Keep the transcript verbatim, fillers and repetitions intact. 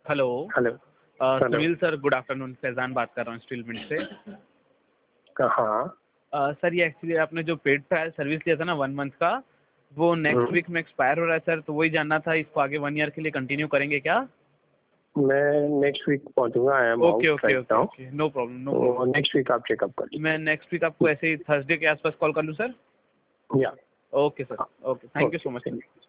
Hello. Hello. Uh, hello. Sunil sir, good afternoon. Faizan बात कर रहा हूँ स्टील मिल से। कहाँ? अ, सर ये एक्चुअली आपने जो पेड ट्रायल सर्विस लिया था ना वन मंथ का, वो नेक्स्ट हम्म, वीक में एक्सपायर हो रहा है सर, तो वही जानना था इसको आगे वन ईयर के लिए कंटिन्यू करेंगे क्या? मैं नेक्स्ट वीक पहुंचूंगा। I am okay, out okay, right okay, now. Okay. No problem, no तो प्रॉब्लम। नेक्स्ट वीक आप चेकअप कर मैं नेक्स्ट वीक आपको ऐसे ही थर्सडे के आसपास कॉल कर लूँ सर? लीजिए। या okay sir, okay. Thank you so okay, much sir. Thank you.